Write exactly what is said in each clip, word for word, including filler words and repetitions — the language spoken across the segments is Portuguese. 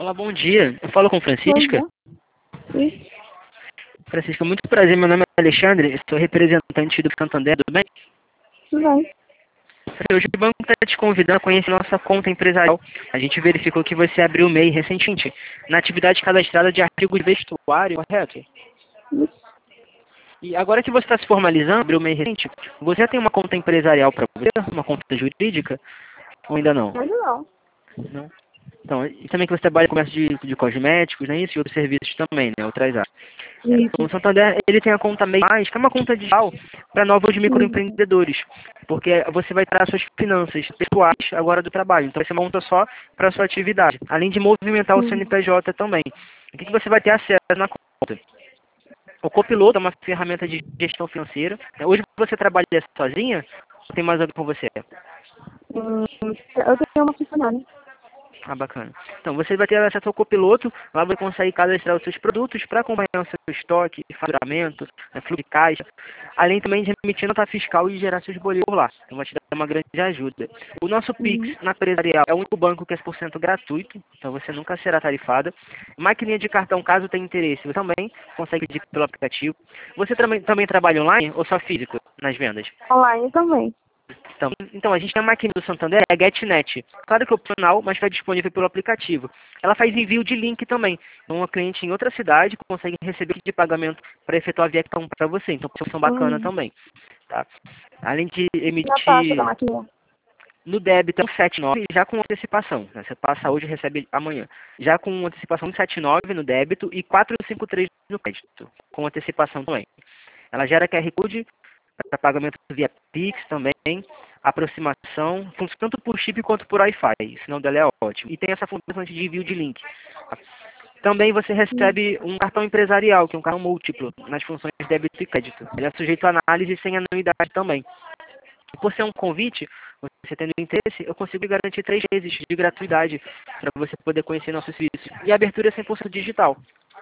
Olá, bom dia. Eu falo com Bom Francisca. dia. Isso, Francisca, muito prazer. Meu nome é Alexandre. Eu sou representante do Santander, tudo bem? tudo bem. Hoje o banco está te convidando a conhecer nossa conta empresarial. A gente verificou que você abriu o M E I recentemente na atividade cadastrada de artigos de vestuário, correto? Isso. E agora que você está se formalizando, abriu o M E I recente, você já tem uma conta empresarial para você? Uma conta jurídica? Ou ainda não? Ainda não. Não? Então, e também que você trabalha com comércio de, de cosméticos, né? Isso, e outros serviços também, né? Outras áreas. O Isso. Santander, ele tem a conta M E I Mais, que é uma conta digital para novos Uhum. microempreendedores, porque você vai ter as suas finanças pessoais agora do trabalho, então você monta só para a sua atividade, além de movimentar o Uhum. C N P J também. O que, que você vai ter acesso na conta? O Copiloto é uma ferramenta de gestão financeira. Hoje você trabalha sozinha ou tem mais alguém com você? Hum, eu tenho uma funcionária. Ah, bacana. Então, você vai ter acesso ao copiloto, lá você consegue cadastrar os seus produtos para acompanhar o seu estoque, faturamento, né, fluxo de caixa, além também de emitir nota fiscal e gerar seus boletos por lá. Então, vai te dar uma grande ajuda. O nosso Pix Uhum. na empresarial é o único banco que é cem por cento gratuito, então você nunca será tarifada. Maquininha de cartão, caso tenha interesse, você também consegue pedir pelo aplicativo. Você também, também trabalha online ou só físico nas vendas? Online também. Então, então, a gente tem a máquina do Santander, é a GetNet. Claro que é opcional, mas está disponível pelo aplicativo. Ela faz envio de link também. Então, uma cliente em outra cidade consegue receber de pagamento para efetuar via cartão para você. Então, é uma opção bacana Uhum. também. Tá? Além de E a taxa da emitir maquininha? no débito é um sete nove, já com antecipação. Né? Você passa hoje e recebe amanhã. Já com antecipação de sete nove no débito e quatro cinco três no crédito, com antecipação também. Ela gera Q R Code para pagamento via Pix também, aproximação, funciona tanto por chip quanto por Wi-Fi, o sinal dela é ótimo. E tem essa função de envio de link. Também você Uhum. recebe um cartão empresarial, que é um cartão múltiplo, nas funções de débito e crédito. Ele é sujeito a análise sem anuidade também. E por ser um convite, você tendo interesse, eu consigo garantir três meses de gratuidade para você poder conhecer nossos serviços. E a abertura é cem por cento digital.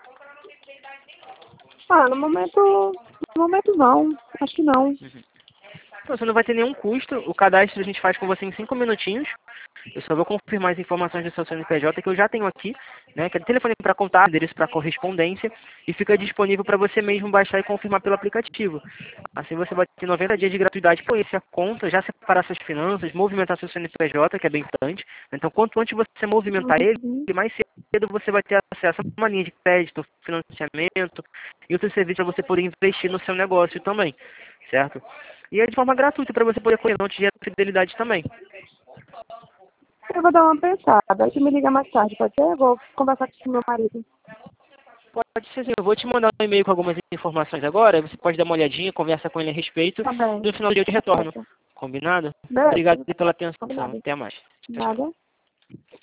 Ah, no momento. No momento não. Acho que não. Então, você não vai ter nenhum custo. O cadastro a gente faz com você em cinco minutinhos. Eu só vou confirmar as informações do seu C N P J que eu já tenho aqui, né? Que é telefone para contato, endereço para correspondência e fica disponível para você mesmo baixar e confirmar pelo aplicativo. Assim você vai ter noventa dias de gratuidade para conhecer a conta, já separar suas finanças, movimentar seu C N P J, que é bem importante. Então, quanto antes você movimentar ele, Uhum. mais cedo você vai ter acesso a uma linha de crédito, financiamento e outros serviços para você poder investir no seu negócio também, certo? E é de forma gratuita para você poder conhecer, não te gera fidelidade também. Eu vou dar uma pensada. Aí você me liga mais tarde, pode ser? Eu vou conversar com o meu marido. Pode ser assim, eu vou te mandar um e-mail com algumas informações agora, você pode dar uma olhadinha, conversa com ele a respeito, Tá e bem. no final do dia eu te retorno. Certo. Combinado? Obrigado Beleza. pela atenção. Combinado. Até mais. Tchau, tchau. Nada.